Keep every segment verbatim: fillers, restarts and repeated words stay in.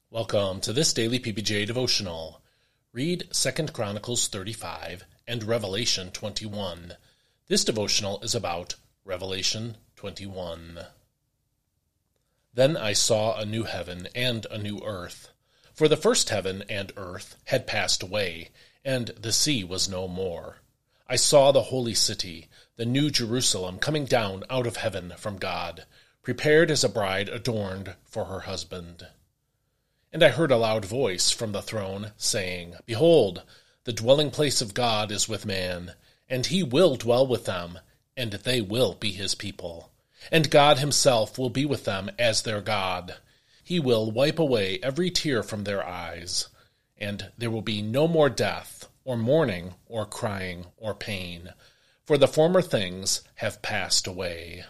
Welcome to this daily P B J devotional. Read Second Chronicles thirty-five and Revelation twenty-one. This devotional is about Revelation twenty-one. Then I saw a new heaven and a new earth. For the first heaven and earth had passed away, and the sea was no more. I saw the holy city, the new Jerusalem, coming down out of heaven from God, prepared as a bride adorned for her husband. And I heard a loud voice from the throne, saying, Behold, the dwelling place of God is with man, and he will dwell with them, and they will be his people. And God himself will be with them as their God. He will wipe away every tear from their eyes, and there will be no more death, or mourning, or crying, or pain, for the former things have passed away.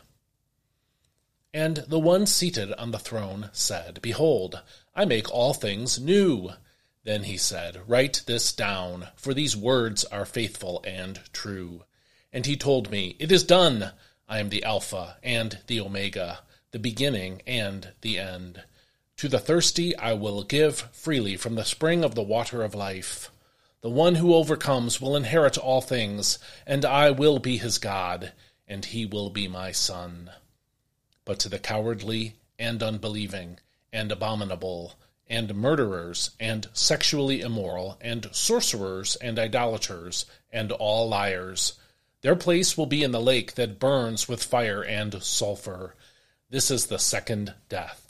And the one seated on the throne said, Behold, I make all things new. Then he said, Write this down, for these words are faithful and true. And he told me, It is done. I am the Alpha and the Omega, the beginning and the end. To the thirsty I will give freely from the spring of the water of life. The one who overcomes will inherit all things, and I will be his God, and he will be my son. But to the cowardly and unbelieving and abominable and murderers and sexually immoral and sorcerers and idolaters and all liars, their place will be in the lake that burns with fire and sulfur. This is the second death.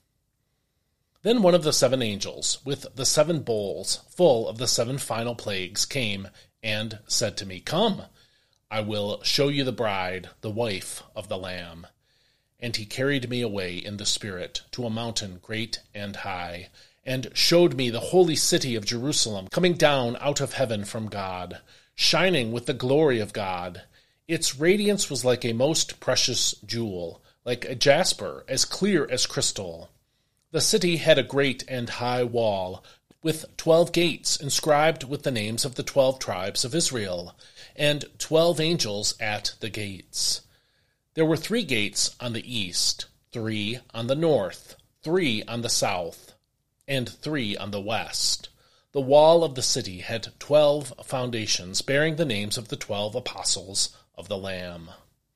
Then one of the seven angels, with the seven bowls full of the seven final plagues, came and said to me, Come, I will show you the bride, the wife of the Lamb. And he carried me away in the Spirit to a mountain great and high, and showed me the holy city of Jerusalem, coming down out of heaven from God, shining with the glory of God. Its radiance was like a most precious jewel, like a jasper, as clear as crystal. The city had a great and high wall, with twelve gates inscribed with the names of the twelve tribes of Israel, and twelve angels at the gates. There were three gates on the east, three on the north, three on the south, and three on the west. The wall of the city had twelve foundations, bearing the names of the twelve apostles of the Lamb.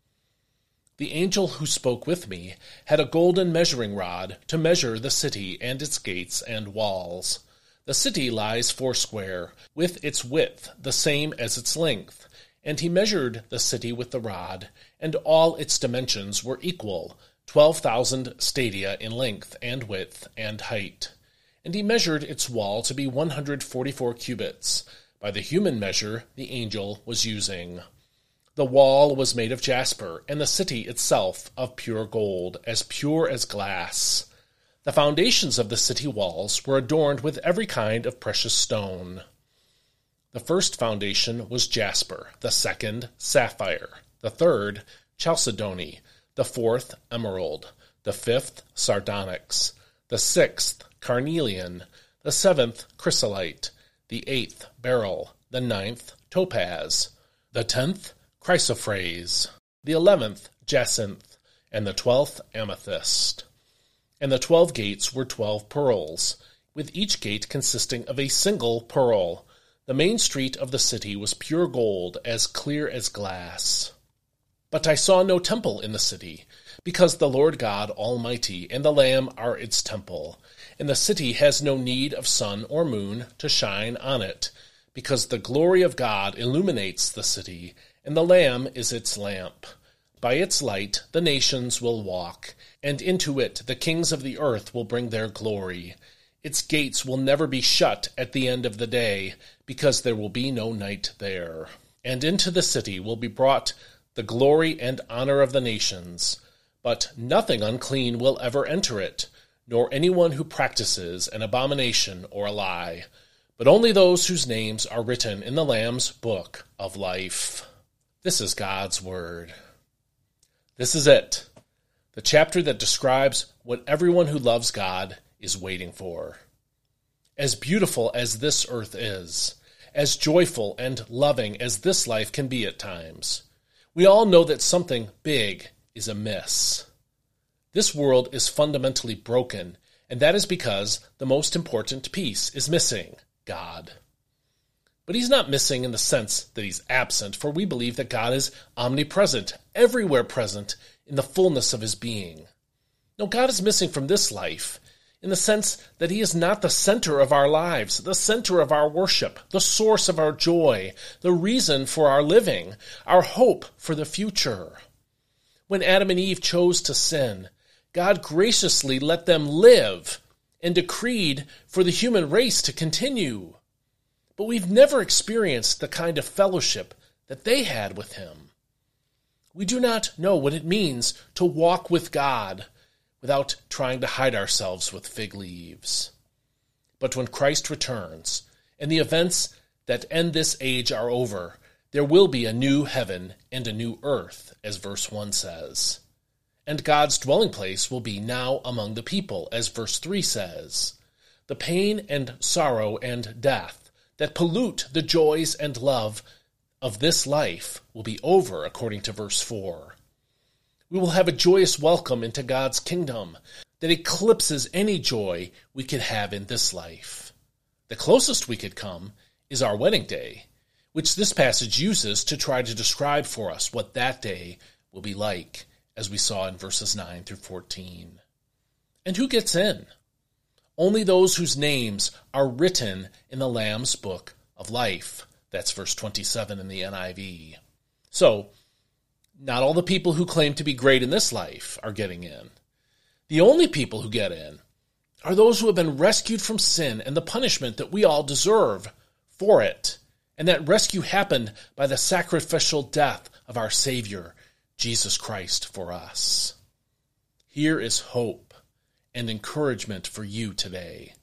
The angel who spoke with me had a golden measuring rod to measure the city and its gates and walls. The city lies foursquare, with its width the same as its length. And he measured the city with the rod, and all its dimensions were equal, twelve thousand stadia in length and width and height. And he measured its wall to be one hundred forty-four cubits, by the human measure the angel was using. The wall was made of jasper, and the city itself of pure gold, as pure as glass. The foundations of the city walls were adorned with every kind of precious stone. The first foundation was jasper, the second sapphire, the third chalcedony, the fourth emerald, the fifth sardonyx, the sixth carnelian, the seventh chrysolite, the eighth beryl, the ninth topaz, the tenth chrysoprase, the eleventh jacinth, and the twelfth amethyst. And the twelve gates were twelve pearls, with each gate consisting of a single pearl. The main street of the city was pure gold, as clear as glass. But I saw no temple in the city, because the Lord God Almighty and the Lamb are its temple, and the city has no need of sun or moon to shine on it, because the glory of God illuminates the city, and the Lamb is its lamp. By its light the nations will walk, and into it the kings of the earth will bring their glory. Its gates will never be shut at the end of the day, because there will be no night there. And into the city will be brought the glory and honor of the nations. But nothing unclean will ever enter it, nor anyone who practices an abomination or a lie, but only those whose names are written in the Lamb's book of life. This is God's word. This is it, the chapter that describes what everyone who loves God is waiting for. As beautiful as this earth is, as joyful and loving as this life can be at times, we all know that something big is amiss. This world is fundamentally broken, And that is because the most important piece is missing, God. But he's not missing in the sense that he's absent, for we believe that God is omnipresent, everywhere present in the fullness of his being. No, God is missing from this life in the sense that he is not the center of our lives, the center of our worship, the source of our joy, the reason for our living, our hope for the future. When Adam and Eve chose to sin, God graciously let them live and decreed for the human race to continue. But we've never experienced the kind of fellowship that they had with him. We do not know what it means to walk with God without trying to hide ourselves with fig leaves. But when Christ returns, and the events that end this age are over, there will be a new heaven and a new earth, as verse one says. And God's dwelling place will be now among the people, as verse three says. The pain and sorrow and death that pollute the joys and love of this life will be over, according to verse four. We will have a joyous welcome into God's kingdom that eclipses any joy we could have in this life. The closest we could come is our wedding day, which this passage uses to try to describe for us what that day will be like, as we saw in verses nine through fourteen. And who gets in? Only those whose names are written in the Lamb's book of life. That's verse twenty-seven in the N I V. So, not all the people who claim to be great in this life are getting in. The only people who get in are those who have been rescued from sin and the punishment that we all deserve for it. And that rescue happened by the sacrificial death of our Savior, Jesus Christ, for us. Here is hope and encouragement for you today.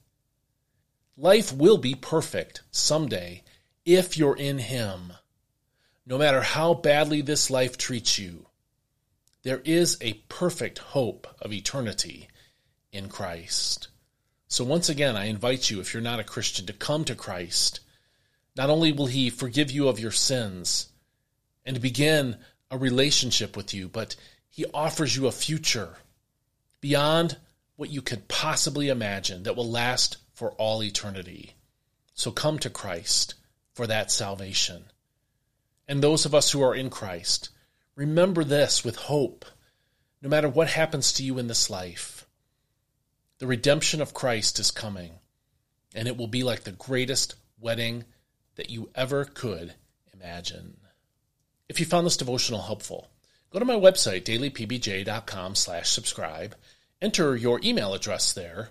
Life will be perfect someday if you're in him. No matter how badly this life treats you, there is a perfect hope of eternity in Christ. So once again, I invite you, if you're not a Christian, to come to Christ. Not only will he forgive you of your sins and begin a relationship with you, but he offers you a future beyond what you could possibly imagine that will last for all eternity. So come to Christ for that salvation. And those of us who are in Christ, remember this with hope, no matter what happens to you in this life. The redemption of Christ is coming, and it will be like the greatest wedding that you ever could imagine. If you found this devotional helpful, go to my website, dailypbj.com slash subscribe. Enter your email address there,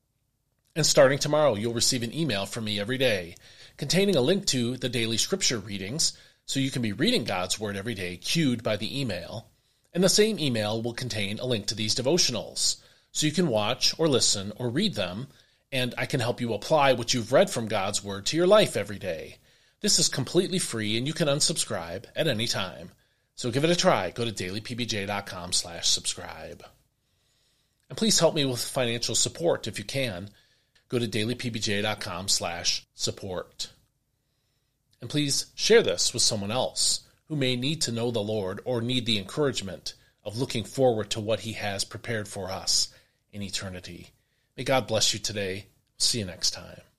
and starting tomorrow, you'll receive an email from me every day containing a link to the daily scripture readings, so you can be reading God's Word every day, cued by the email. And the same email will contain a link to these devotionals, so you can watch or listen or read them, and I can help you apply what you've read from God's Word to your life every day. This is completely free, and you can unsubscribe at any time. So give it a try. Go to dailypbj.com slash subscribe. And please help me with financial support if you can. Go to dailypbj.com slash support. And please share this with someone else who may need to know the Lord or need the encouragement of looking forward to what he has prepared for us in eternity. May God bless you today. See you next time.